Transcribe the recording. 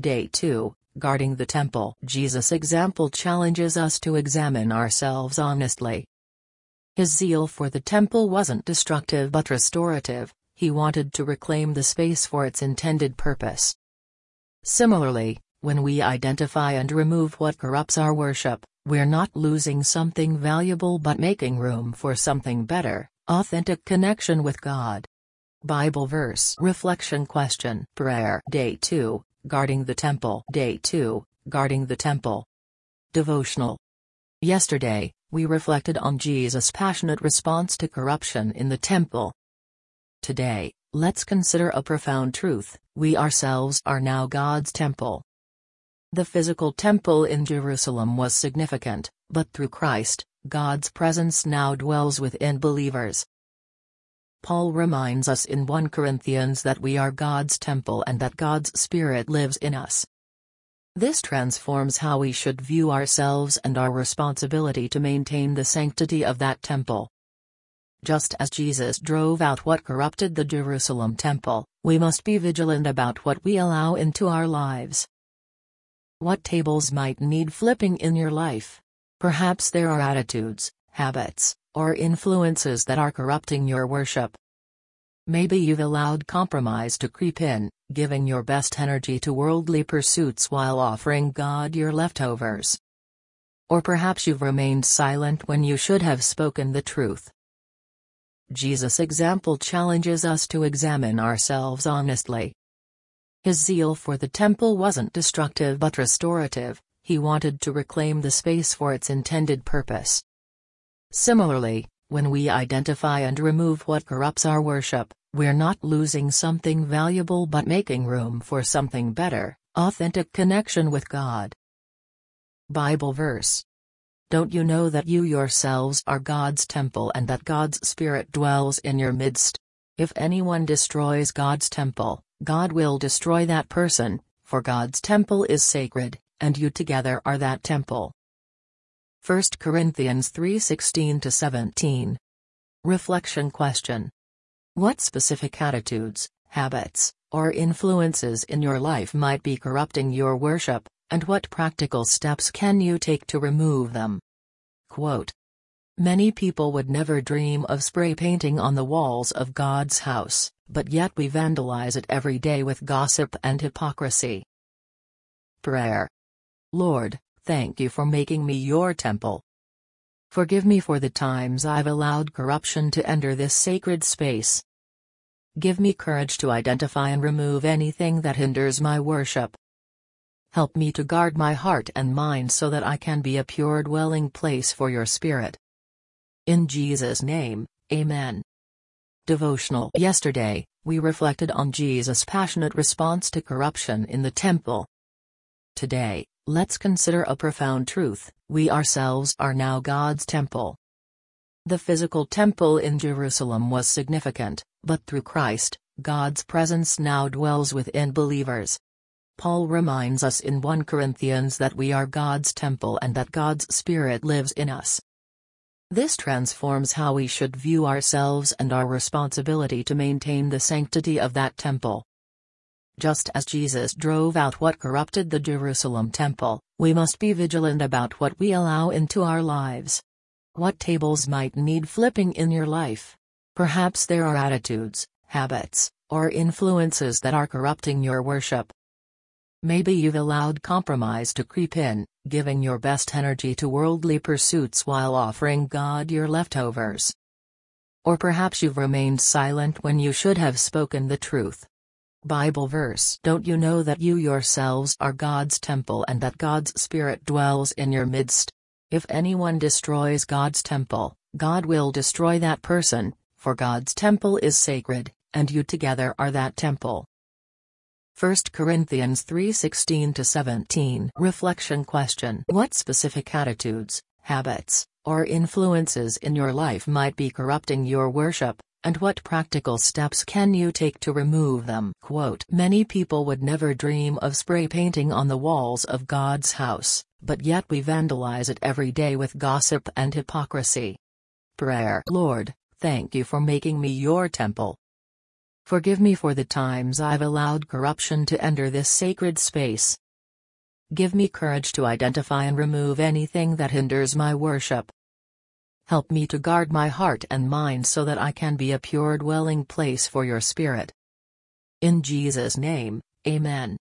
Day 2, Guarding the Temple. Jesus' example challenges us to examine ourselves honestly. His zeal for the temple wasn't destructive but restorative. He wanted to reclaim the space for its intended purpose. Similarly, when we identify and remove what corrupts our worship, we're not losing something valuable but making room for something better: authentic connection with God. Bible verse. Reflection question. Prayer. Day 2, Guarding the Temple. Day 2, Guarding the Temple. Devotional. Yesterday, we reflected on Jesus' passionate response to corruption in the temple. Today, let's consider a profound truth: we ourselves are now God's temple. The physical temple in Jerusalem was significant, but through Christ, God's presence now dwells within believers. Paul reminds us in 1 Corinthians that we are God's temple and that God's Spirit lives in us. This transforms how we should view ourselves and our responsibility to maintain the sanctity of that temple. Just as Jesus drove out what corrupted the Jerusalem temple, we must be vigilant about what we allow into our lives. What tables might need flipping in your life? Perhaps there are attitudes, habits, or influences that are corrupting your worship. Maybe you've allowed compromise to creep in, giving your best energy to worldly pursuits while offering God your leftovers. Or perhaps you've remained silent when you should have spoken the truth. Jesus' example challenges us to examine ourselves honestly. His zeal for the temple wasn't destructive but restorative. He wanted to reclaim the space for its intended purpose. Similarly, when we identify and remove what corrupts our worship, we're not losing something valuable but making room for something better: authentic connection with God. Bible verse. Don't you know that you yourselves are God's temple and that God's Spirit dwells in your midst? If anyone destroys God's temple, God will destroy that person, for God's temple is sacred, and you together are that temple. 1 Corinthians 3:16-17. Reflection question. What specific attitudes, habits, or influences in your life might be corrupting your worship, and what practical steps can you take to remove them? Quote. Many people would never dream of spray painting on the walls of God's house, but yet we vandalize it every day with gossip and hypocrisy. Prayer. Lord, thank you for making me your temple. Forgive me for the times I've allowed corruption to enter this sacred space. Give me courage to identify and remove anything that hinders my worship. Help me to guard my heart and mind so that I can be a pure dwelling place for your Spirit. In Jesus' name, Amen. Devotional. Yesterday, we reflected on Jesus' passionate response to corruption in the temple. Today, let's consider a profound truth: we ourselves are now God's temple. The physical temple in Jerusalem was significant, but through Christ, God's presence now dwells within believers. Paul reminds us in 1 Corinthians that we are God's temple and that God's Spirit lives in us. This transforms how we should view ourselves and our responsibility to maintain the sanctity of that temple. Just as Jesus drove out what corrupted the Jerusalem temple, we must be vigilant about what we allow into our lives. What tables might need flipping in your life? Perhaps there are attitudes, habits, or influences that are corrupting your worship. Maybe you've allowed compromise to creep in, giving your best energy to worldly pursuits while offering God your leftovers. Or perhaps you've remained silent when you should have spoken the truth. Bible verse. Don't you know that you yourselves are God's temple and that God's Spirit dwells in your midst? If anyone destroys God's temple, God will destroy that person, for God's temple is sacred, and you together are that temple. 1 Corinthians 3:16-17. Reflection question. What specific attitudes, habits, or influences in your life might be corrupting your worship, and what practical steps can you take to remove them? Quote. Many people would never dream of spray painting on the walls of God's house, but yet we vandalize it every day with gossip and hypocrisy. Prayer. Lord, thank you for making me your temple. Forgive me for the times I've allowed corruption to enter this sacred space. Give me courage to identify and remove anything that hinders my worship. Help me to guard my heart and mind so that I can be a pure dwelling place for your Spirit. In Jesus' name, Amen.